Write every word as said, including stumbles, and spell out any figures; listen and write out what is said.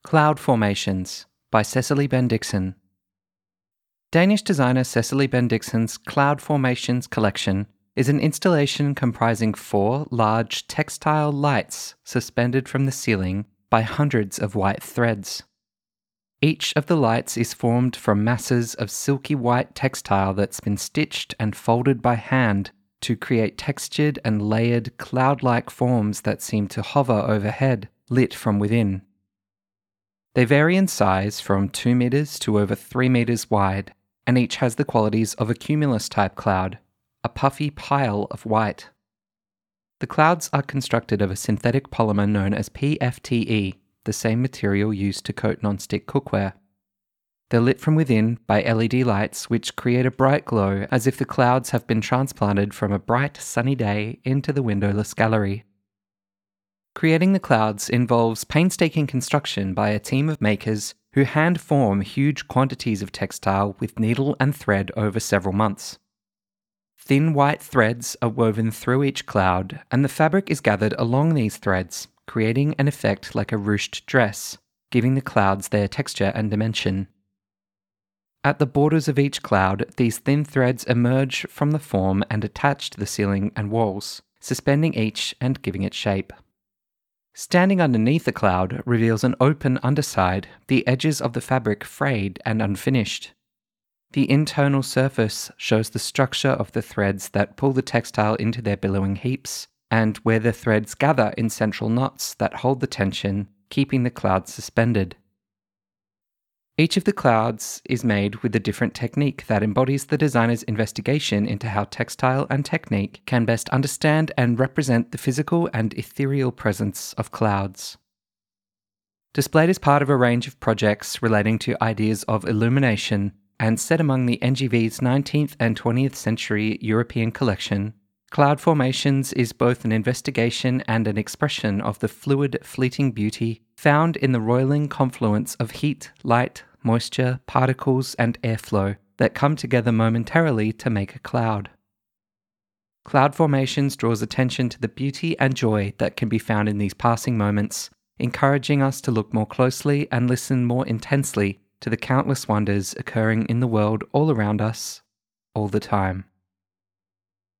Cloud Formations by Cecily Bendixen. Danish designer Cecily Bendixen's Cloud Formations collection is an installation comprising four large textile lights suspended from the ceiling by hundreds of white threads. Each of the lights is formed from masses of silky white textile that's been stitched and folded by hand to create textured and layered cloud-like forms that seem to hover overhead, lit from within. They vary in size from two meters to over three meters wide, and each has the qualities of a cumulus-type cloud, a puffy pile of white. The clouds are constructed of a synthetic polymer known as P F T E, the same material used to coat non-stick cookware. They're lit from within by L E D lights which create a bright glow as if the clouds have been transplanted from a bright sunny day into the windowless gallery. Creating the clouds involves painstaking construction by a team of makers who hand form huge quantities of textile with needle and thread over several months. Thin white threads are woven through each cloud, and the fabric is gathered along these threads, creating an effect like a ruched dress, giving the clouds their texture and dimension. At the borders of each cloud, these thin threads emerge from the form and attach to the ceiling and walls, suspending each and giving it shape. Standing underneath the cloud reveals an open underside, the edges of the fabric frayed and unfinished. The internal surface shows the structure of the threads that pull the textile into their billowing heaps, and where the threads gather in central knots that hold the tension, keeping the clouds suspended. Each of the clouds is made with a different technique that embodies the designer's investigation into how textile and technique can best understand and represent the physical and ethereal presence of clouds. Displayed as part of a range of projects relating to ideas of illumination and set among the N G V's nineteenth and twentieth century European collection, Cloud Formations is both an investigation and an expression of the fluid, fleeting beauty found in the roiling confluence of heat, light, moisture, particles, and airflow that come together momentarily to make a cloud. Cloud Formations draws attention to the beauty and joy that can be found in these passing moments, encouraging us to look more closely and listen more intensely to the countless wonders occurring in the world all around us, all the time.